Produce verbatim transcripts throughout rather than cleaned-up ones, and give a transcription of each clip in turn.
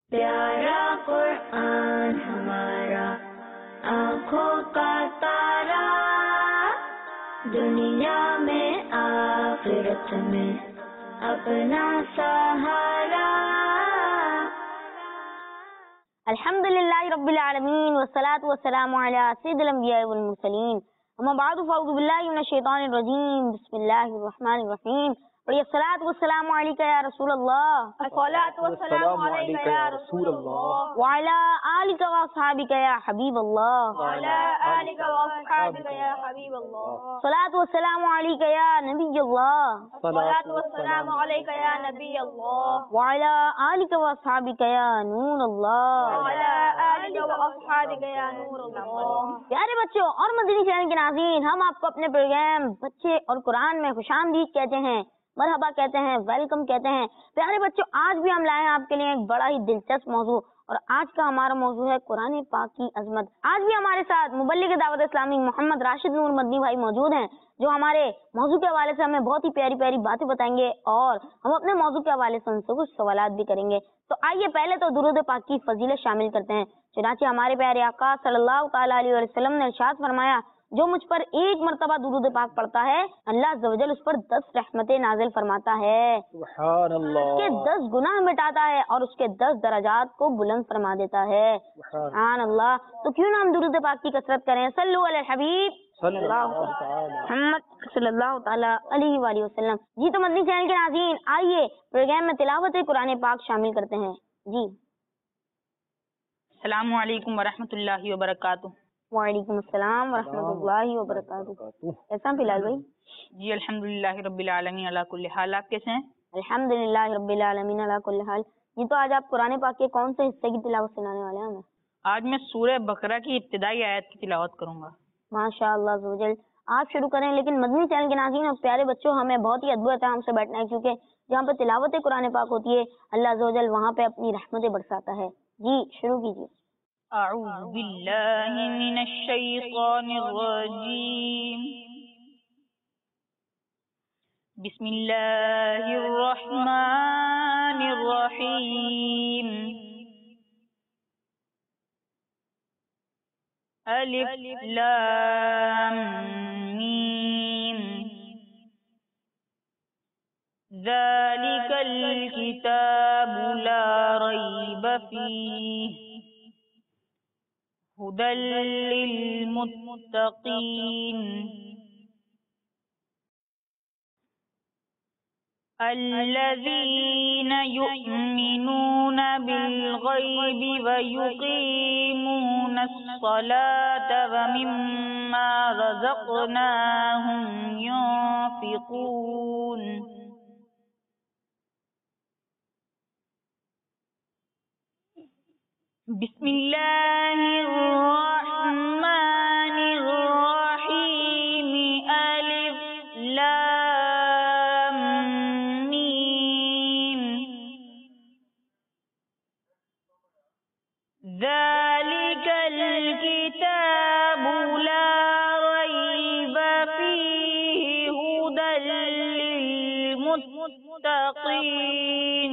پیارا قرآن ہمارا آنکھوں کا تارا، دنیا میں آخرت میں اپنا سہارا۔ الحمد للہ رب العالمین والصلاة والسلام علی سید الانبیاء والمرسلین، اما بعد فاعوذ باللہ من الشیطان الرجیم، بسم اللہ الرحمن الرحیم۔ الصلاۃ والسلام علیک یا رسول اللہ، الصلاۃ والسلام علیک یا رسول اللہ، وعلی آلک واصحابک یا حبیب اللہ، وعلی آلک واصحابک یا حبیب اللہ، الصلاۃ والسلام علیک یا نبی اللہ، الصلاۃ والسلام علیک یا نبی اللہ، وعلی آلک واصحابک یا نور اللہ، وعلی آلک واصحابک یا نور اللہ۔ پیارے بچوں اور مدنی چینل کے ناظرین، ہم آپ کو اپنے پروگرام بچے اور قرآن میں خوش آمدید کہتے ہیں، مرحبا کہتے ہیں، ویلکم کہتے ہیں۔ پیارے بچوں، آج بھی ہم لائے ہیں آپ کے لیے ایک بڑا ہی دلچسپ موضوع، اور آج کا ہمارا موضوع ہے قرآن پاک کی عظمت۔ آج بھی ہمارے ساتھ مبلغ دعوت اسلامی محمد راشد نور مدنی بھائی موجود ہیں، جو ہمارے موضوع کے حوالے سے ہمیں بہت ہی پیاری پیاری باتیں بتائیں گے، اور ہم اپنے موضوع کے حوالے سے ان سے کچھ سوالات بھی کریں گے۔ تو آئیے پہلے تو درود پاک کی فضیلت شامل کرتے ہیں۔ چنانچہ ہمارے پیارے آقا صلی اللہ تعالیٰ علیہ وسلم نے ارشاد فرمایا، جو مجھ پر ایک مرتبہ درود پاک پڑھتا ہے، اللہ عز و جل اس پر دس رحمتیں نازل فرماتا ہے، سبحان اللہ، اس کے دس گناہ مٹاتا ہے اور اس کے دس درجات کو بلند فرما دیتا ہے۔ سبحان اللہ۔ تو کیوں نہ ہم درود پاک کی کثرت کریں۔ صلو علی الحبیب صلی اللہ تعالی محمد صلی اللہ تعالیٰ علیہ وآلہ وسلم۔ جی تو مدنی چینل کے ناظرین، آئیے پروگرام میں تلاوت قرآن پاک شامل کرتے ہیں۔ جی السلام علیکم ورحمۃ اللہ وبرکاتہ۔ وعلیکم السلام ورحمۃ اللہ وبرکاتہ۔ کیسا بلال بھائی؟ جی الحمد للہ رب العالمین علی کل حال۔ آپ کیسے ہیں؟ الحمد للہ رب العالمین علی کل حال۔ جی تو آج آپ قرآن پاک کے کون سے حصے کی تلاوت سنانے والے ہیں ہمیں؟ آج میں سورہ بقرہ کی ابتدائی آیت کی تلاوت کروں گا۔ ماشاء اللہ عز و جل، آپ شروع کریں، لیکن مدنی چینل کے ناظرین اور پیارے بچوں، ہمیں بہت ہی ادب احترام سے بیٹھنا ہے، کیونکہ جہاں پہ تلاوت قرآن پاک ہوتی ہے، اللہ عز و جل وہاں پہ اپنی رحمتیں برساتا ہے۔ جی شروع کیجیے۔ اعوذ باللہ من الشیطان الرجیم، بسم اللہ الرحمن الرحیم، الف لام میم، ذالک الکتاب لا ریب فیہ هدى للمتقين الذين يؤمنون بالغيب ويقيمون الصلاة ومما رزقناهم ينفقون بسم اللہ الرحمن الرحیم، الف لام میم، ذالک الکتاب لا ریب فیہ ھدی للمتقین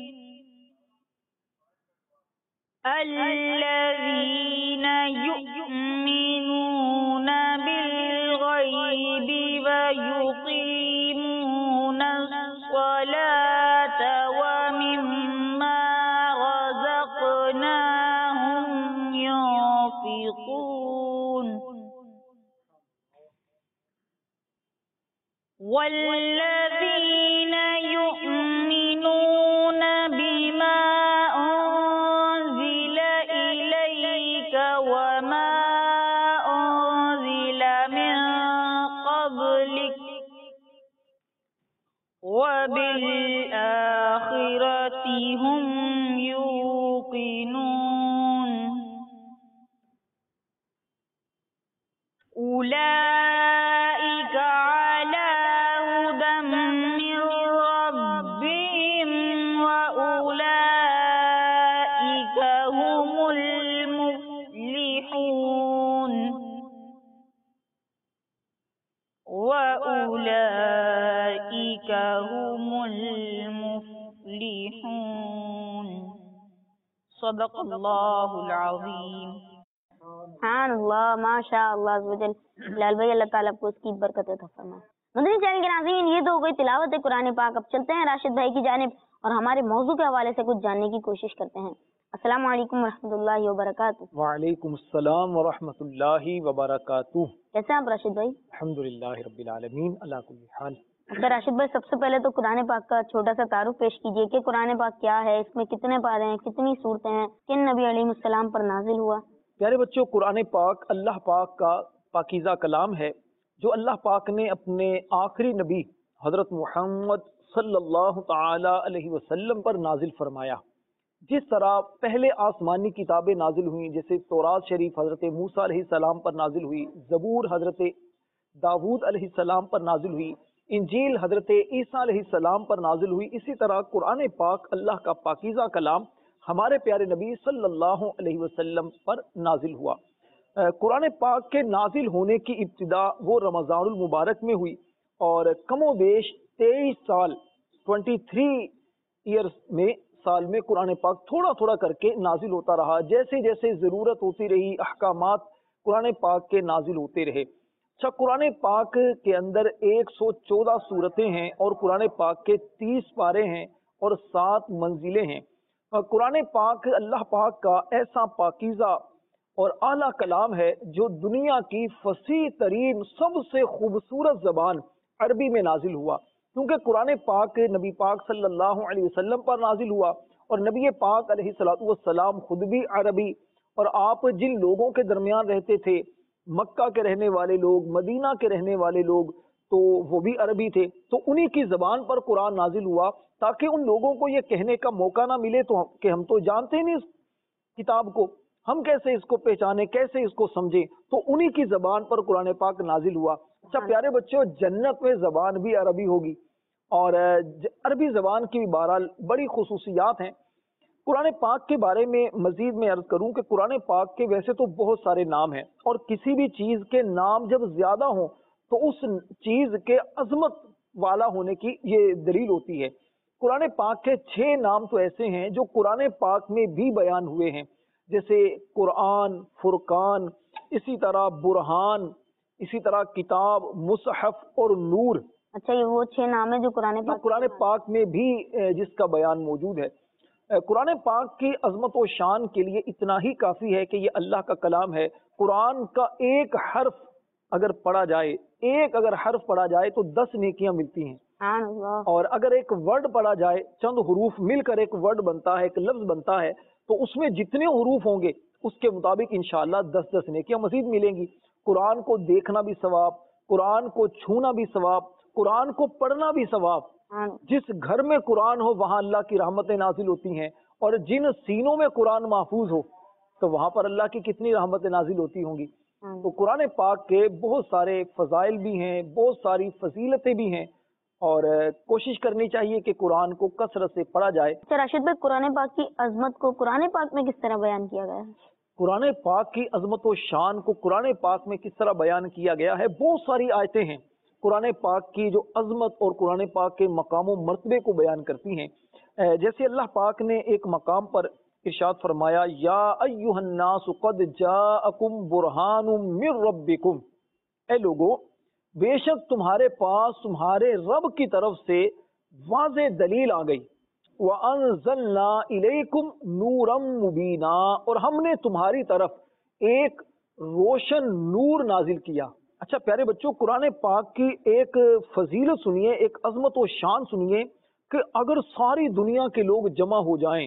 الذين يؤمنون بالغيب ويقيمون الصلاة ومما رزقناهم ينفقون والذين يؤمنون بما وما أنزل من قبلك وبالآخرة هم يوقنون أولئك على هدى सदक़ल्लाहुल अज़ीम। सुभान अल्लाह, माशा अल्लाह अज़्ज़वजल। बिलाल भाई, अल्लाह ताला आपको इसकी बरकत अता फरमाए। मदनी चैनल के नाज़रीन, ये तो हो गई तिलावत कुरान पाक। अब चलते हैं राशिद भाई की जानिब और हमारे मौजू के हवाले से कुछ जानने की कोशिश करते हैं। अस्सलाम वालेकुम रहमतुल्लाहि व बरकातुहू। वालेकुम अस्सलाम व रहमतुल्लाहि व बरकातुहू। कैसे हैं आप राशिद भाई? अल्हम्दुलिल्लाहि रब्बिल आलमीन, अला कुल्ली हाल। अच्छा राशिद भाई, सबसे पहले तो कुरान पाक का छोटा सा तारुफ पेश कीजिए कि कुरान पाक क्या है, इसमें कितने पारे हैं, कितनी सूरतें हैं, किन नबी अलैहिस्सलाम पर नाजिल हुआ। प्यारे बच्चों, कुरान पाक अल्लाह पाक का पाकीज़ा कलाम है जो अल्लाह पाक ने अपने आखिरी नबी हजरत मोहम्मद सल्लल्लाहु ताला अलैहि वसल्लम पर नाजिल फरमाया। जिस तरह पहले आसमानी किताबें नाजिल हुई, जैसे तौरात शरीफ हजरत मूसा अलैहिस्सलाम पर नाजिल हुई, ज़बूर हजरत दाऊद अलैहिस्सलाम पर नाजिल हुई, इंजील हजरत ईसा अलैहिस्सलाम पर नाजिल हुई, इसी तरह कुरान पाक अल्लाह का पाकीज़ा कलाम हमारे प्यारे नबी सल्लल्लाहु अलैहि वसल्लम पर नाजिल हुआ। कुरान पाक के नाजिल होने की इब्तिदा वो रमज़ानुल मुबारक में हुई और कमो बेश तेईस साल तेईस ईयर्स में साल में कुरान पाक थोड़ा थोड़ा करके नाजिल होता रहा। जैसे जैसे ज़रूरत होती रही, अहकामात कुरान पाक के नाजिल होते रहे। अच्छा, कुरान पाक के अंदर एक सौ चौदह सूरतें हैं और कुरान पाक के तीस पारे हैं और सात मंजिलें हैं। कुरान पाक अल्लाह पाक का ऐसा पाकीज़ा और आला कलाम है जो दुनिया की फसीह तरीन सबसे खूबसूरत ज़बान अरबी में नाजिल हुआ, क्योंकि कुरान पाक नबी पाक सल्लल्लाहु अलैहि वसल्लम पर नाजिल हुआ और नबी पाक अलैहिस्सलातु वस्सलाम खुद भी अरबी, और आप जिन लोगों के दरमियान रहते थे, मक्का के रहने वाले लोग, मदीना के रहने वाले लोग, तो वो भी अरबी थे, तो उन्हीं की ज़बान पर कुरान नाजिल हुआ ताकि उन लोगों को ये कहने का मौका ना मिले तो कि हम तो जानते ही नहीं इस किताब को, हम कैसे इसको पहचाने, कैसे इसको समझें, तो उन्हीं की ज़बान पर कुरान पाक नाजिल हुआ। अच्छा प्यारे बच्चों, जन्नत में ज़बान भी अरबी होगी और अरबी ज़बान की भी बहरहाल बड़ी खुसूसियात हैं। कुरान पाक के बारे में मजीद में अर्ज करूं कि कुरान पाक के वैसे तो बहुत सारे नाम हैं और किसी भी चीज़ के नाम जब ज़्यादा हों तो उस चीज़ के अजमत वाला होने की ये दलील होती है। कुरान पाक के छह नाम तो ऐसे हैं जो कुरान पाक में भी बयान हुए हैं, जैसे कुरान, फुरकान, इसी तरह बुरहान, इसी तरह किताब, मुसहफ और नूर। अच्छा, ये वो छह नाम है जो कुरान पाक कुरान पाक में भी जिसका बयान मौजूद है। कुरान पाक की अजमत और शान के लिए इतना ही काफ़ी है कि ये अल्लाह का कलाम है। कुरान का एक हर्फ अगर पढ़ा जाए, एक अगर हर्फ पढ़ा जाए तो दस नेकियां मिलती हैं, और अगर एक वर्ड पढ़ा जाए, चंद हरूफ मिलकर एक वर्ड बनता है, एक लफ्ज बनता है, तो उसमें जितने हरूफ होंगे उसके मुताबिक इंशाअल्लाह दस दस नेकियां मजीद मिलेंगी। कुरान को देखना भी सवाब, कुरान को छूना भी सवाब, कुरान को पढ़ना भी सवाब। जिस घर में कुरान हो वहां अल्लाह की रहमतें नाजिल होती हैं, और जिन सीनों में कुरान महफूज हो तो वहां पर अल्लाह की कितनी रहमतें नाजिल होती होंगी। तो कुरान पाक के बहुत सारे फजाइल भी हैं, बहुत सारी फजीलतें भी हैं, और कोशिश करनी चाहिए कि कुरान को कसरत से पढ़ा जाए। अच्छा राशिद भाई, कुरान पाक की अजमत को कुरान पाक में किस तरह बयान किया गया है? कुरान पाक की अजमत और शान को कुरान पाक में किस तरह बयान किया गया है, बहुत सारी आयतें हैं कुरान पाक की जो अजमत और कुरान पाक के मकाम और मर्तबे को बयान करती हैं। जैसे अल्लाह पाक ने एक मकाम पर इरशाद फरमाया, या अय्युहन्नासु क़द जाअकुम बुरहानुम मिर रब्बिकुम, ए लोगो बेशक तुम्हारे पास तुम्हारे रब की तरफ से वाज़े दलील आ गई, व अंज़लना इलैकुम नूरम मुबीना, और हमने तुम्हारी तरफ एक रोशन नूर नाजिल किया। अच्छा प्यारे बच्चों, कुरान पाक की एक फजीलत सुनिए, एक अजमत और शान सुनिए कि अगर सारी दुनिया के लोग जमा हो जाएं,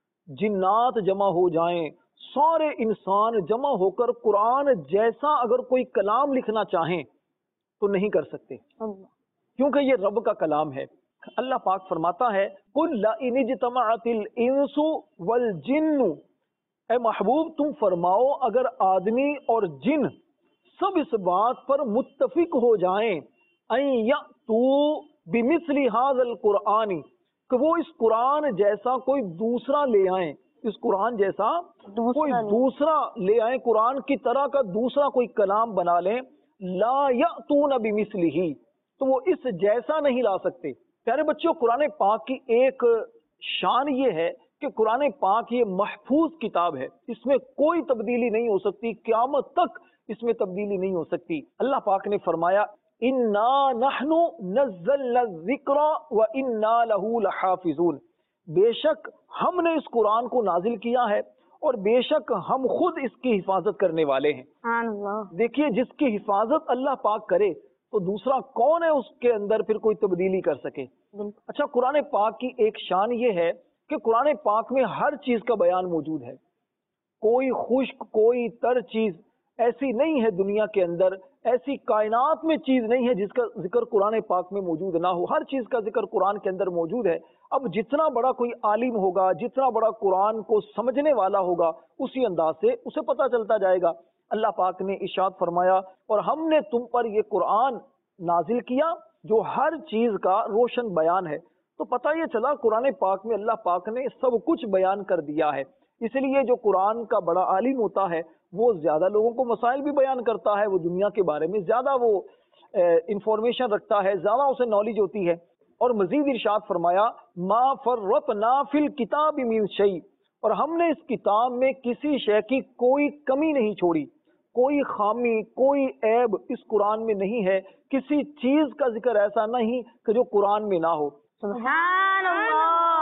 जिन्नात जमा हो जाएं, सारे इंसान जमा होकर कुरान जैसा अगर कोई कलाम लिखना चाहें तो नहीं कर सकते, क्योंकि ये रब का कलाम है। अल्लाह पाक फरमाता है, कुल ला इन इज्तमाअतिल इंसु वल जिन्नु, ए महबूब तुम फरमाओ अगर आदमी और जिन सब इस बात पर मुत्तफिक हो जाएं, अयतू बिमिस्ली हाज़ल कुरआनी, कि वो इस कुरान जैसा कोई दूसरा ले आए, इस कुरान जैसा कोई दूसरा ले आए, कुरान की तरह का दूसरा कोई कलाम बना लें, ला यअतून बिमिस्लिही, तो वो इस जैसा नहीं ला सकते। प्यारे बच्चों, कुरान पाक की एक शान ये है کہ قرآن پاک یہ محفوظ کتاب ہے، اس میں کوئی تبدیلی نہیں ہو سکتی، قیامت تک اس میں تبدیلی نہیں ہو سکتی۔ اللہ پاک نے فرمایا اِنَّا نَحْنُ نَزَّلْنَا الذِّكْرَ وَإِنَّا لَهُ لَحَافِظُونَ، بے شک ہم نے اس قرآن کو نازل کیا ہے اور بے شک ہم خود اس کی حفاظت کرنے والے ہیں۔ سبحان اللہ۔ دیکھیے جس کی حفاظت اللہ پاک کرے تو دوسرا کون ہے اس کے اندر پھر کوئی تبدیلی کر سکے۔ اچھا، قرآن پاک کی ایک شان یہ ہے کہ قرآن پاک میں ہر چیز کا بیان موجود ہے، کوئی خشک کوئی تر چیز ایسی نہیں ہے دنیا کے اندر، ایسی کائنات میں چیز نہیں ہے جس کا ذکر قرآن پاک میں موجود نہ ہو، ہر چیز کا ذکر قرآن کے اندر موجود ہے۔ اب جتنا بڑا کوئی عالم ہوگا، جتنا بڑا قرآن کو سمجھنے والا ہوگا، اسی انداز سے اسے پتہ چلتا جائے گا۔ اللہ پاک نے ارشاد فرمایا اور ہم نے تم پر یہ قرآن نازل کیا جو ہر چیز کا روشن بیان ہے۔ تو پتہ یہ چلا قرآن پاک میں اللہ پاک نے سب کچھ بیان کر دیا ہے۔ اس لیے جو قرآن کا بڑا عالم ہوتا ہے وہ زیادہ لوگوں کو مسائل بھی بیان کرتا ہے، وہ دنیا کے بارے میں زیادہ وہ انفارمیشن رکھتا ہے، زیادہ اسے نالج ہوتی ہے۔ اور مزید ارشاد فرمایا ما فرطنا فی الکتاب من شیء، اور ہم نے اس کتاب میں کسی شے کی کوئی کمی نہیں چھوڑی، کوئی خامی کوئی عیب اس قرآن میں نہیں ہے، کسی چیز کا ذکر ایسا نہیں کہ جو قرآن میں نہ ہو۔ سبحان اللہ۔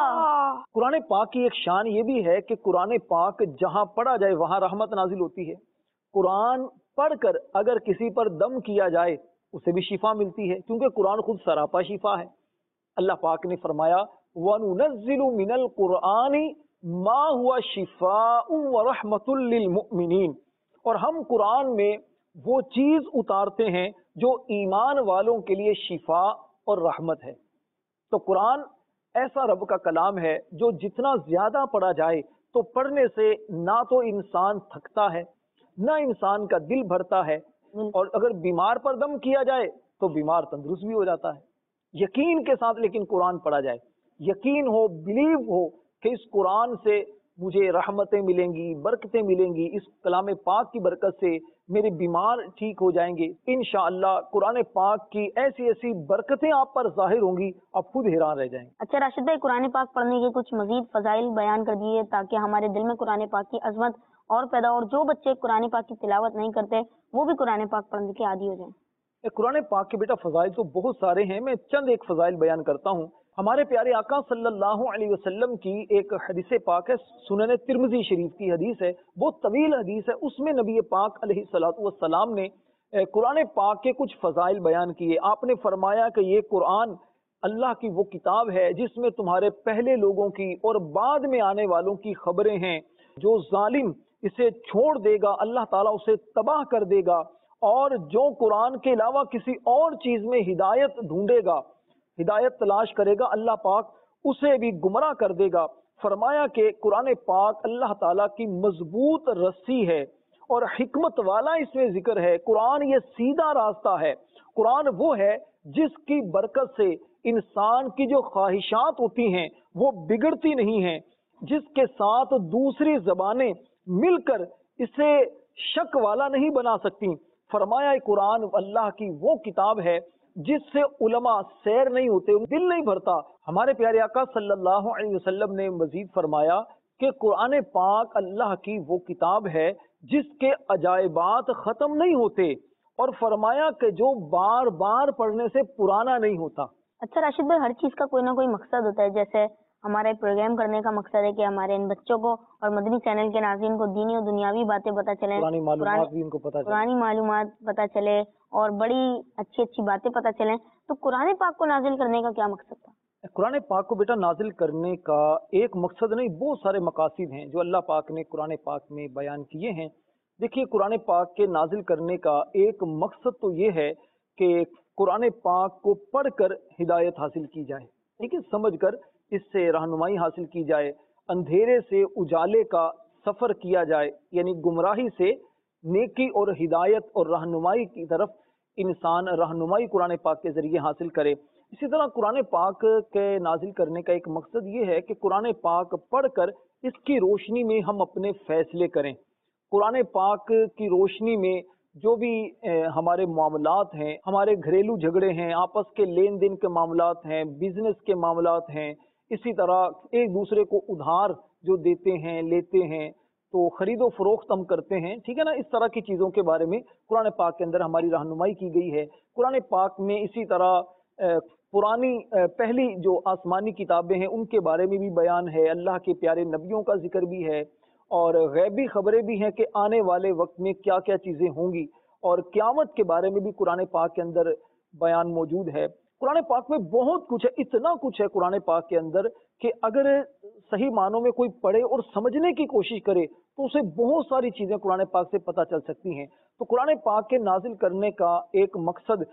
قرآن پاک کی ایک شان یہ بھی ہے کہ قرآن پاک جہاں پڑھا جائے وہاں رحمت نازل ہوتی ہے۔ قرآن پڑھ کر اگر کسی پر دم کیا جائے اسے بھی شفا ملتی ہے، کیونکہ قرآن خود سراپا شفا ہے۔ اللہ پاک نے فرمایا وَنُنَزِّلُ مِنَ الْقُرْآنِ مَا هُوَ شِفَاءٌ وَرَحْمَةٌ لِّلْمُؤْمِنِينَ، اور ہم قرآن میں وہ چیز اتارتے ہیں جو ایمان والوں کے لیے شفا اور رحمت ہے۔ تو قرآن ایسا رب کا کلام ہے جو جتنا زیادہ پڑھا جائے تو پڑھنے سے نہ تو انسان تھکتا ہے نہ انسان کا دل بھرتا ہے، اور اگر بیمار پر دم کیا جائے تو بیمار تندرست بھی ہو جاتا ہے۔ یقین کے ساتھ لیکن قرآن پڑھا جائے، یقین ہو، بلیو ہو کہ اس قرآن سے مجھے رحمتیں ملیں گی، برکتیں ملیں گی، اس کلام پاک کی برکت سے میرے بیمار ٹھیک ہو جائیں گے۔ انشاءاللہ قرآن پاک کی ایسی ایسی برکتیں آپ پر ظاہر ہوں گی، آپ خود حیران رہ جائیں گے۔ اچھا راشد بھائی، قرآن پاک پڑھنے کے کچھ مزید فضائل بیان کر دیے تاکہ ہمارے دل میں قرآن پاک کی عظمت اور پیدا، اور جو بچے قرآن پاک کی تلاوت نہیں کرتے وہ بھی قرآن پاک پڑھنے کے عادی ہو جائیں۔ قرآن پاک کے بیٹا فضائل تو بہت سارے ہیں، میں چند ایک فضائل بیان کرتا ہوں۔ ہمارے پیارے آقا صلی اللہ علیہ وسلم کی ایک حدیث پاک ہے، سنن ترمذی شریف کی حدیث ہے، بہت طویل حدیث ہے، اس میں نبی پاک علیہ الصلوۃ والسلام نے قرآن پاک کے کچھ فضائل بیان کیے۔ آپ نے فرمایا کہ یہ قرآن اللہ کی وہ کتاب ہے جس میں تمہارے پہلے لوگوں کی اور بعد میں آنے والوں کی خبریں ہیں۔ جو ظالم اسے چھوڑ دے گا اللہ تعالیٰ اسے تباہ کر دے گا، اور جو قرآن کے علاوہ کسی اور چیز میں ہدایت ڈھونڈے گا، ہدایت تلاش کرے گا، اللہ پاک اسے بھی گمراہ کر دے گا۔ فرمایا کہ قرآن پاک اللہ تعالیٰ کی مضبوط رسی ہے اور حکمت والا اس میں ذکر ہے۔ قرآن یہ سیدھا راستہ ہے، قرآن وہ ہے جس کی برکت سے انسان کی جو خواہشات ہوتی ہیں وہ بگڑتی نہیں ہیں، جس کے ساتھ دوسری زبانیں مل کر اسے شک والا نہیں بنا سکتی۔ فرمایا قرآن اللہ کی وہ کتاب ہے جس سے علماء سیر نہیں ہوتے، دل نہیں بھرتا۔ ہمارے پیارے آقا صلی اللہ علیہ وسلم نے مزید فرمایا کہ قرآن پاک اللہ کی وہ کتاب ہے جس کے عجائبات ختم نہیں ہوتے، اور فرمایا کہ جو بار بار پڑھنے سے پرانا نہیں ہوتا۔ اچھا راشد بھائی، ہر چیز کا کوئی نہ کوئی مقصد ہوتا ہے، جیسے ہمارے پروگرام کرنے کا مقصد ہے کہ ہمارے ان بچوں کو اور مدنی چینل کے ناظرین کو دینی اور دنیاوی باتیں پتہ چلیں، پرانی معلومات بھی ان کو پتہ چلے، پرانی معلومات پتہ چلے اور بڑی اچھی اچھی باتیں پتہ چلیں۔ تو قرآن پاک کو نازل کرنے کا کیا مقصد تھا؟ قرآن پاک کو بیٹا نازل کرنے کا ایک مقصد نہیں، بہت سارے مقاصد ہیں جو اللہ پاک نے قرآن پاک میں بیان کیے ہیں۔ دیکھیے قرآن پاک کے نازل کرنے کا ایک مقصد تو یہ ہے کہ قرآن پاک کو پڑھ کر ہدایت حاصل کی جائے، ٹھیک ہے، سمجھ کر اس سے رہنمائی حاصل کی جائے، اندھیرے سے اجالے کا سفر کیا جائے، یعنی گمراہی سے نیکی اور ہدایت اور رہنمائی کی طرف انسان رہنمائی قرآن پاک کے ذریعے حاصل کرے۔ اسی طرح قرآن پاک کے نازل کرنے کا ایک مقصد یہ ہے کہ قرآن پاک پڑھ کر اس کی روشنی میں ہم اپنے فیصلے کریں۔ قرآن پاک کی روشنی میں جو بھی ہمارے معاملات ہیں، ہمارے گھریلو جھگڑے ہیں، آپس کے لین دین کے معاملات ہیں، بزنس کے معاملات ہیں، اسی طرح ایک دوسرے کو ادھار जो देते हैं लेते हैं, तो खरीदो फरोख्त हम करते हैं, ठीक है ना, इस तरह की चीज़ों के बारे में कुरान पाक के अंदर हमारी रहनुमाई की गई है। कुरान पाक में इसी तरह पुरानी पहली जो आसमानी किताबें हैं उनके बारे में भी बयान है, अल्लाह के प्यारे नबियों का जिक्र भी है, और गैबी खबरें भी हैं कि आने वाले वक्त में क्या क्या चीज़ें होंगी, और क़यामत के बारे में भी कुरान पाक के अंदर बयान मौजूद है। कुरान पाक में बहुत कुछ है, इतना कुछ है कुरान पाक के अंदर कि अगर सही मानों में कोई पढ़े और समझने की कोशिश करे तो उसे बहुत सारी चीज़ें कुरान पाक से पता चल सकती हैं। तो कुरान पाक के नाजिल करने का एक मकसद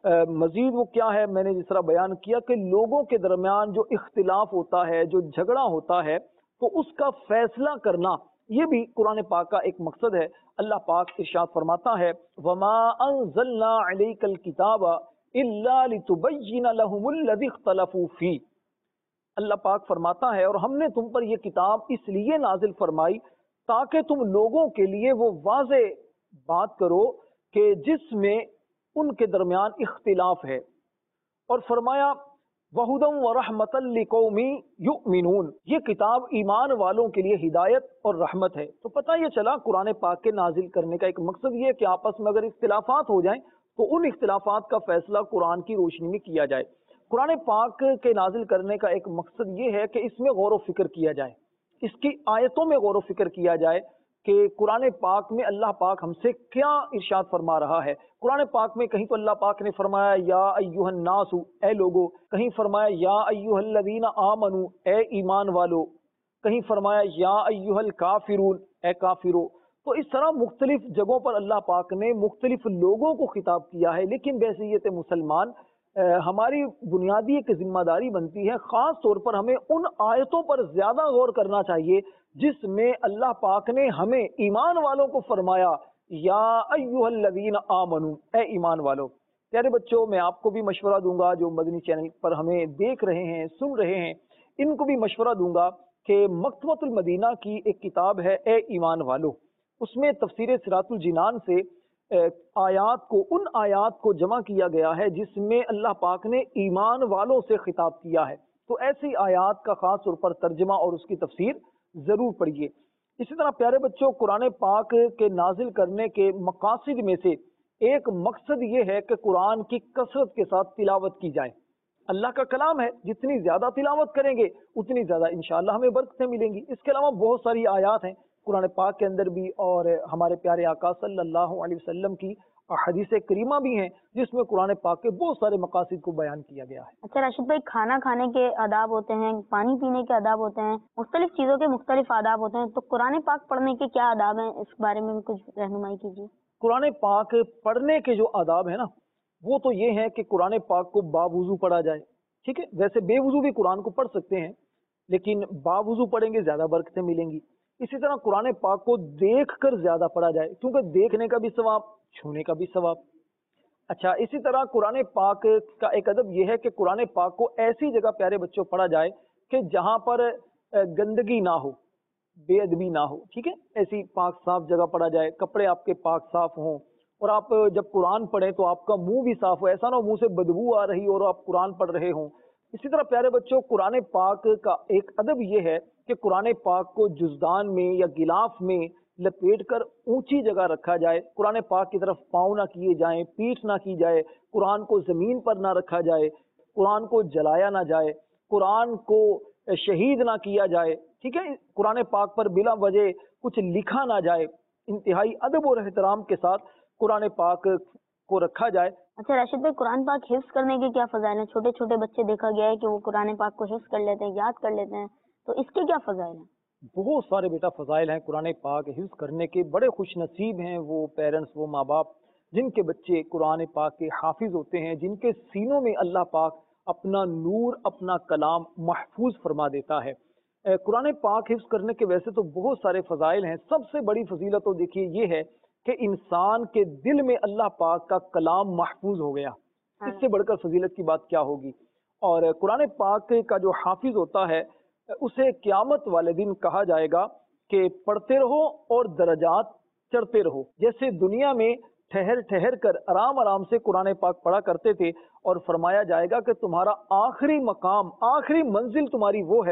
मजीद वो क्या है, मैंने जिस तरह बयान किया कि लोगों के दरमियान जो इख्तिलाफ होता है, जो झगड़ा होता है, तो उसका फैसला करना, ये भी कुरान पाक का एक मकसद है। अल्लाह पाक इरशाद फरमाता है, वमा अंज़लना अलैकल किताबा इल्ला लितुबय्यिन लहुमुल्लज़ी इख्तलफू फी। अल्लाह पाक फरमाता है, और हमने तुम पर यह किताब इसलिए नाजिल फरमाई ताकि तुम लोगों के लिए वो वाज़े बात करो कि जिसमें उनके दरमियान इख्तिलाफ है। और फरमाया वहुदम व रहमतल लिकौमी युमिनून, ये किताब ईमान वालों के लिए हिदायत और रहमत है। तो पता ये चला कुरान पाक के नाजिल करने का एक मकसद ये है कि आपस में अगर इख्तिलाफात हो जाएं तो उन इख्तिलाफात का फैसला कुरान की रोशनी में किया जाए। कुरान पाक के नाजिल करने का एक मकसद ये है कि इसमें गौर व फिक्र किया जाए, इसकी आयतों में गौर व फिक्र किया जाए कि कुरान पाक में अल्लाह पाक हमसे क्या इरशाद फरमा रहा है। कुरान पाक में कहीं तो अल्लाह पाक ने फरमाया या अय्युहन नासु, ए लोगो, कहीं फरमाया या अय्युहल्लज़ीना आमनु, ए ईमान वालो, कहीं फरमाया या अय्युहल काफिरून, ए काफिरो। तो इस तरह मुख्तलिफ जगहों पर अल्लाह पाक ने मुख्तलिफ लोगों को खिताब किया है। लेकिन बहसीयत मुसलमान हमारी बुनियादी एक जिम्मेदारी बनती है, ख़ास तौर पर हमें उन आयतों पर ज़्यादा गौर करना चाहिए जिसमें अल्लाह पाक ने हमें ईमान वालों को फरमाया या अय्युहल्लज़ीना आमनु, ए ईमान वालों। प्यारे बच्चों, मैं आपको भी मशवरा दूंगा, जो मदनी चैनल पर हमें देख रहे हैं, सुन रहे हैं, इनको भी मशवरा दूंगा कि मकतबतुल मदीना की एक किताब है ए ईमान वालों, उसमें तफसीर सिरातुल जिनान से आयात को, उन आयात को जमा किया गया है जिसमें अल्लाह पाक ने ईमान वालों से खिताब किया है। तो ऐसी आयात का खास तौर पर तर्जमा और उसकी तफसीर जरूर पढ़िए। इसी तरह प्यारे बच्चों, कुरान पाक के नाजिल करने के मकासिद में से एक मकसद ये है कि कुरान की कसरत के साथ तिलावत की जाए। अल्लाह का कलाम है, जितनी ज्यादा तिलावत करेंगे उतनी ज्यादा इंशाअल्लाह हमें बरकतें मिलेंगी। इसके अलावा बहुत सारी आयात हैं कुरान पाक के अंदर भी, और हमारे प्यारे आका सल्लल्लाहु अलैहि वसल्लम की हदीस करीमा भी हैं जिसमें कुरान पाक के बहुत सारे मकासिद को बयान किया गया है। अच्छा राशिद भाई, खाना खाने के आदाब होते हैं, पानी पीने के आदाब होते हैं, मुख्तलिफ चीज़ों के मुख्तलिफ आदाब होते हैं, तो कुरान पाक पढ़ने के क्या आदाब हैं, इस बारे में भी कुछ रहनुमाई कीजिए। कुरान पाक पढ़ने के जो आदाब है ना, वो तो ये है कि कुरान पाक को बावुजू पढ़ा जाए। ठीक है, वैसे बेवुजू भी कुरान को पढ़ सकते हैं, लेकिन बावुजू पढ़ेंगे ज्यादा बरकतें मिलेंगी। इसी तरह कुरान पाक को देख कर ज्यादा पढ़ा जाए, क्योंकि देखने का भी सवाब, छूने का भी सवाब। अच्छा, इसी तरह कुरान पाक का एक अदब यह है कि कुरान पाक को ऐसी जगह प्यारे बच्चों पढ़ा जाए कि जहां पर गंदगी ना हो, बेअदबी ना हो। ठीक है, ऐसी पाक साफ जगह पढ़ा जाए, कपड़े आपके पाक साफ हों, और आप जब कुरान पढ़ें तो आपका मुंह भी साफ हो, ऐसा ना हो मुंह से बदबू आ रही और आप कुरान पढ़ रहे हों। इसी तरह प्यारे बच्चों, कुरान पाक का एक अदब यह है कि कुरान पाक को जुज़दान में या गिलाफ में लपेट कर ऊंची जगह रखा जाए। कुरान पाक की तरफ पाँव ना किए जाएं, पीठ ना की जाए, कुरान को जमीन पर ना रखा जाए, कुरान को जलाया ना जाए, कुरान को शहीद ना किया जाए। ठीक है, कुरान पाक पर बिला वजह कुछ लिखा ना जाए। इंतहाई अदब और एहतराम के साथ कुरान पाक को रखा जाए। अच्छा राशिद भाई, कुरान पाक हिफ्ज करने के क्या फजाइल हैं? छोटे छोटे बच्चे देखा गया है कि वो कुरान पाक को हिफ्ज कर लेते हैं, याद कर लेते हैं, तो इसके क्या फजाइल हैं? बहुत सारे बेटा फजाइल हैं कुरान पाक हिफ्ज करने के। बड़े खुश नसीब हैं वो पेरेंट्स, वो माँ बाप जिनके बच्चे कुरान पाक के हाफिज होते हैं, जिनके सीनों में अल्लाह पाक अपना नूर, अपना कलाम महफूज फरमा देता है। कुरान पाक हिफ्ज करने के वैसे तो बहुत सारे फजाइल हैं। सबसे बड़ी फजीलत तो देखिए ये है कि इंसान के दिल में अल्लाह पाक का कलाम महफूज हो गया। इससे बढ़कर फजीलत की बात क्या होगी। और कुरान पाक का जो हाफिज होता है उसे क़यामत वाले दिन कहा जाएगा कि पढ़ते रहो और दर्जात चढ़ते रहो। जैसे दुनिया में ठहर ठहर कर आराम आराम से कुरान पाक पढ़ा करते थे, और फरमाया जाएगा कि तुम्हारा आखिरी मकाम, आखिरी मंजिल तुम्हारी वो है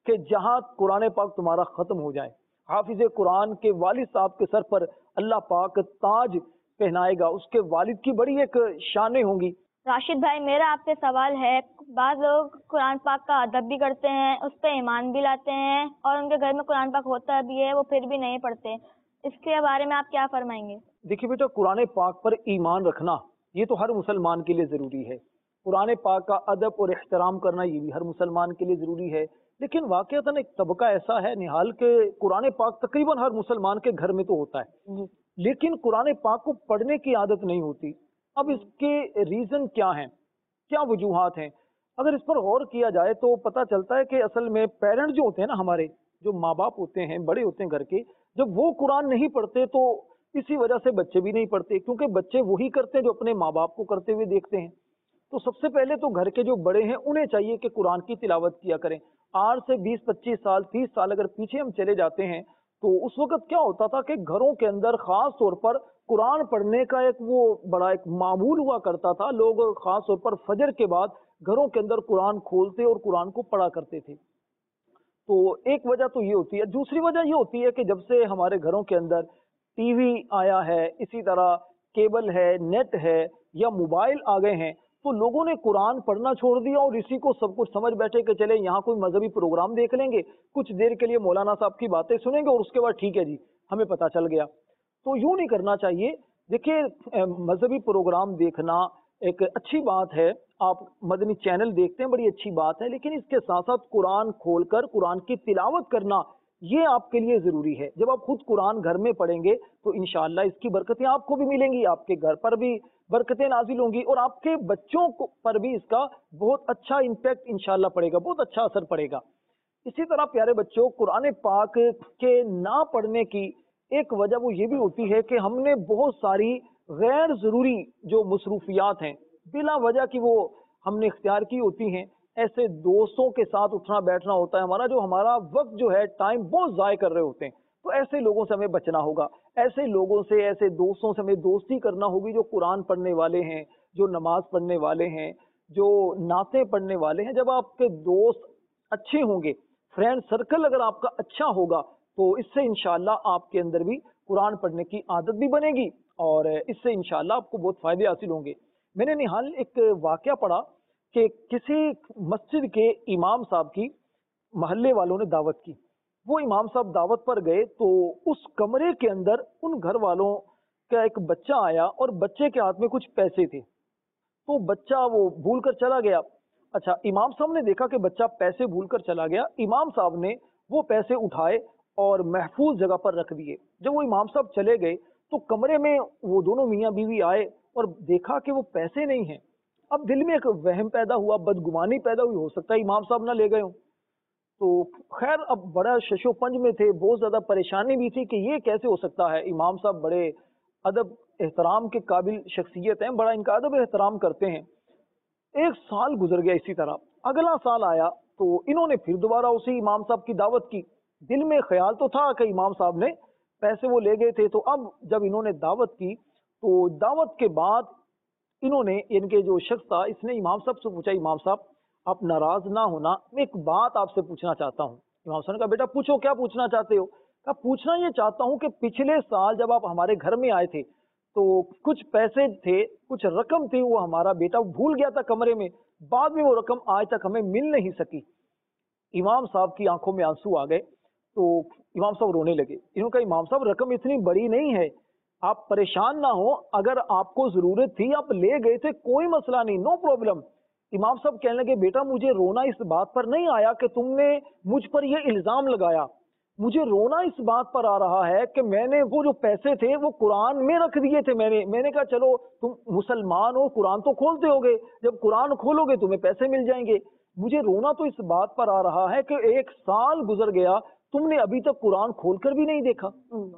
کہ जहाँ कुरान पाक तुम्हारा ख़त्म हो जाए। हाफिज़ कुरान के वालिद साहब के सर पर अल्लाह पाक ताज पहनाएगा, उसके वालिद की बड़ी एक शानें होंगी। राशिद भाई, मेरा आपसे सवाल है, बाद लोग कुरान पाक का अदब भी करते हैं, उस पर ईमान भी लाते हैं और उनके घर में कुरान पाक होता भी है, वो फिर भी नहीं पढ़ते, इसके बारे में आप क्या फरमाएंगे? देखिए बेटा, कुरान पाक पर ईमान रखना ये तो हर मुसलमान के लिए ज़रूरी है। कुरान पाक का अदब और एहतराम करना ये भी हर मुसलमान के लिए ज़रूरी है। लेकिन वाक़ईतन एक तबका ऐसा है निहाल के कुरान पाक तकरीबन हर मुसलमान के घर में तो होता है, लेकिन कुरान पाक को पढ़ने की आदत नहीं होती। अब इसके रीज़न क्या हैं, क्या वजूहात हैं? अगर इस पर गौर किया जाए तो पता चलता है कि असल में पेरेंट्स जो होते हैं ना, हमारे जो माँ बाप होते हैं, बड़े होते हैं घर के, जब वो कुरान नहीं पढ़ते तो इसी वजह से बच्चे भी नहीं पढ़ते, क्योंकि बच्चे वही करते हैं जो अपने माँ बाप को करते हुए देखते हैं। तो सबसे पहले तो घर के जो बड़े हैं उन्हें चाहिए कि कुरान की तिलावत किया करें। आज से बीस पच्चीस साल तीस साल अगर पीछे हम चले जाते हैं तो उस वक्त क्या होता था कि घरों के अंदर खास तौर पर कुरान पढ़ने का एक वो बड़ा एक मामूल हुआ करता था। लोग खास तौर पर फजर के बाद घरों के अंदर कुरान खोलते और कुरान को पढ़ा करते थे। तो एक वजह तो ये होती है। दूसरी वजह ये होती है कि जब से हमारे घरों के अंदर टीवी आया है, इसी तरह केबल है, नेट है या मोबाइल आ गए हैं, तो लोगों ने कुरान पढ़ना छोड़ दिया और इसी को सब कुछ समझ बैठे कि चले यहाँ कोई मजहबी प्रोग्राम देख लेंगे, कुछ देर के लिए मौलाना साहब की बातें सुनेंगे और उसके बाद ठीक है जी हमें पता चल गया। तो यूं नहीं करना चाहिए। देखिए, मजहबी प्रोग्राम देखना एक अच्छी बात है, आप मदनी चैनल देखते हैं, बड़ी अच्छी बात है, लेकिन इसके साथ साथ कुरान खोलकर कुरान की तिलावत करना ये आपके लिए जरूरी है। जब आप खुद कुरान घर में पढ़ेंगे तो इंशाअल्लाह इसकी बरकतें आपको भी मिलेंगी, आपके घर पर भी बरकतें नाजिल होंगी और आपके बच्चों को पर भी इसका बहुत अच्छा इम्पैक्ट इंशाअल्लाह पड़ेगा, बहुत अच्छा असर पड़ेगा। इसी तरह प्यारे बच्चों, कुरान पाक के ना पढ़ने की एक वजह वो ये भी होती है कि हमने बहुत सारी गैर जरूरी जो मसरूफियात हैं बिला वजह की वो हमने इख्तियार की होती हैं। ऐसे दोस्तों के साथ उठना बैठना होता है हमारा, जो हमारा वक्त जो है टाइम बहुत ज़ाय कर रहे होते हैं, तो ऐसे लोगों से हमें बचना होगा। ऐसे लोगों से, ऐसे दोस्तों से हमें दोस्ती करना होगी जो कुरान पढ़ने वाले हैं, जो नमाज पढ़ने वाले हैं, जो नाते पढ़ने वाले हैं। जब आपके दोस्त अच्छे होंगे, फ्रेंड सर्कल अगर आपका अच्छा होगा, तो इससे इंशाअल्लाह आपके अंदर भी कुरान पढ़ने की आदत भी बनेगी और इससे इंशाअल्लाह आपको बहुत फायदे हासिल होंगे। मैंने निहाल एक वाकया पढ़ा कि किसी मस्जिद के इमाम साहब की महल्ले वालों ने दावत की। वो इमाम साहब दावत पर गए तो उस कमरे के अंदर उन घर वालों का एक बच्चा आया और बच्चे के हाथ में कुछ पैसे थे, तो बच्चा वो भूल कर चला गया। अच्छा, इमाम साहब ने देखा कि बच्चा पैसे भूल कर चला गया। इमाम साहब ने वो पैसे उठाए और महफूज जगह पर रख दिए। जब वो इमाम साहब चले गए तो कमरे में वो दोनों मियाँ बीवी आए और देखा कि वो पैसे नहीं हैं। अब दिल में एक वहम पैदा हुआ, बदगुमानी पैदा हुई, हो सकता है इमाम साहब ना ले गए हों। तो खैर अब बड़ा शशोपंज में थे, बहुत ज्यादा परेशानी भी थी कि ये कैसे हो सकता है। इमाम साहब बड़े अदब एहतराम के काबिल शख्सियत हैं, बड़ा इनका अदब एहतराम करते हैं। एक साल गुजर गया इसी तरह। अगला साल आया तो इन्होंने फिर दोबारा उसी इमाम साहब की दावत की। दिल में ख्याल तो था कि इमाम साहब ने पैसे वो ले गए थे, तो अब जब इन्होंने दावत की तो दावत के बाद इन्होंने, इनके जो शख्स था, इसने इमाम साहब से पूछा, इमाम साहब आप नाराज ना होना, मैं एक बात आपसे पूछना चाहता हूँ। इमाम साहब ने कहा बेटा पूछो, क्या पूछना चाहते हो? कहा पूछना ये चाहता हूँ कि पिछले साल जब आप हमारे घर में आए थे तो कुछ पैसे थे, कुछ रकम थी, वो हमारा बेटा भूल गया था कमरे में, बाद में वो रकम आज तक हमें मिल नहीं सकी। इमाम साहब की आंखों में आंसू आ गए तो इमाम साहब रोने लगे। इन्होंने कहा इमाम साहब रकम इतनी बड़ी नहीं है, आप परेशान ना हो, अगर आपको जरूरत थी आप ले गए थे, कोई मसला नहीं, नो प्रॉब्लम। इमाम साहब कहने लगे बेटा मुझे रोना इस बात पर नहीं आया कि तुमने मुझ पर यह इल्जाम लगाया, मुझे रोना इस बात पर आ रहा है कि मैंने वो जो पैसे थे वो कुरान में रख दिए थे। मैंने मैंने कहा चलो तुम मुसलमान हो, कुरान तो खोलते होगे, जब कुरान खोलोगे तुम्हें पैसे मिल जाएंगे। मुझे रोना तो इस बात पर आ रहा है कि एक साल गुजर गया, तुमने अभी तक कुरान खोलकर भी नहीं देखा।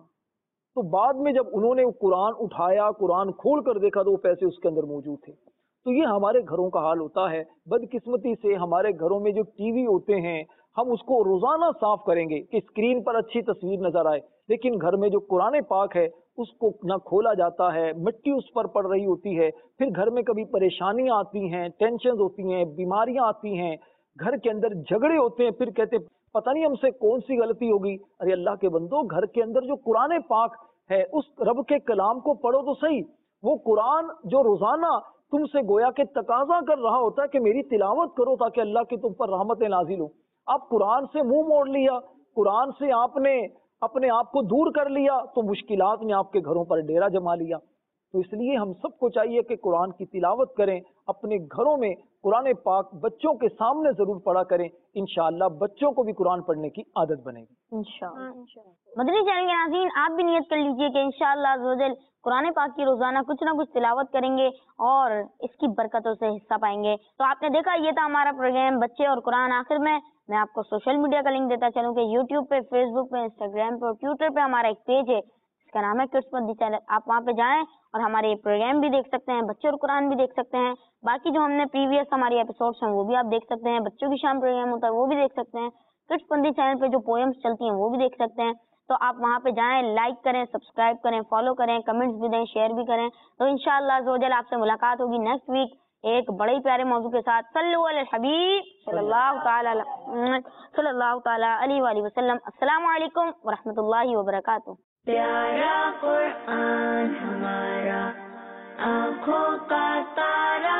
तो बाद में जब उन्होंने कुरान उठाया, कुरान खोल कर देखा तो वो पैसे उसके अंदर मौजूद थे। तो ये हमारे घरों का हाल होता है। बदकिस्मती से हमारे घरों में जो टीवी होते हैं, हम उसको रोजाना साफ करेंगे कि स्क्रीन पर अच्छी तस्वीर नजर आए, लेकिन घर में जो कुरान पाक है उसको ना खोला जाता है, मिट्टी उस पर पड़ रही होती है। फिर घर में कभी परेशानियां आती हैं, टेंशन होती हैं, बीमारियां आती हैं, घर के अंदर झगड़े होते हैं, फिर कहते پتہ نہیں ہم سے کون سی غلطی ہوگی. ارے اللہ کے بندو، گھر کے اندر جو قرآن پاک ہے اس رب کے کلام کو پڑھو تو صحیح. وہ قرآن جو روزانہ تم سے گویا کہ تقاضا کر رہا ہوتا ہے کہ میری تلاوت کرو تاکہ اللہ کی تم پر رحمتیں نازل ہوں. آپ قرآن سے منہ موڑ لیا، قرآن سے آپ نے اپنے آپ کو دور کر لیا تو مشکلات نے آپ کے گھروں پر ڈیرا جما لیا. تو اس لیے ہم سب کو چاہیے کہ قرآن کی تلاوت کریں، اپنے گھروں میں قرآن پاک بچوں کے سامنے ضرور پڑھا کریں. انشاءاللہ بچوں کو بھی قرآن پڑھنے کی عادت بنے گی. انشاءاللہ. مدنی چینل کے ناظرین، آپ بھی نیت کر لیجئے کہ انشاءاللہ عزوجل قرآن پاک کی روزانہ کچھ نہ کچھ تلاوت کریں گے اور اس کی برکتوں سے حصہ پائیں گے. تو آپ نے دیکھا یہ تھا ہمارا پروگرام بچے اور قرآن. آخر میں میں آپ کو سوشل میڈیا کا لنک دیتا چلوں کہ یوٹیوب پہ، فیس بک پہ، انسٹاگرام پہ اور ٹویٹر پہ ہمارا ایک پیج ہے، اس کا نام ہے کڈس مدنی چینل. آپ وہاں پہ جائیں اور ہمارے یہ پروگرام بھی دیکھ سکتے ہیں، بچے اور قرآن بھی دیکھ سکتے ہیں. باقی جو ہم نے پریویس ہماری ایپیسوڈس ہیں وہ بھی آپ دیکھ سکتے ہیں. بچوں کی شام پروگرام ہوتا ہے وہ بھی دیکھ سکتے ہیں. کڈس مدنی چینل پہ جو پوئمس چلتی ہیں وہ بھی دیکھ سکتے ہیں. تو آپ وہاں پہ جائیں، لائک کریں، سبسکرائب کریں، فالو کریں، کمنٹس بھی دیں، شیئر بھی کریں. تو انشاءاللہ عزوجل آپ سے ملاقات ہوگی نیکسٹ ویک ایک بڑے ہی پیارے موضوع کے ساتھ. صلو علی الحبیب صلی اللہ تعالی صلی اللہ تعالی علیہ وآلہ وسلم. السلام علیکم ورحمۃ اللہ وبرکاتہ. پیارا قرآن ہمارا آنکھوں کا تارا،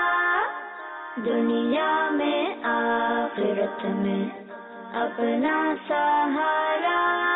دنیا میں آخرت میں اپنا سہارا.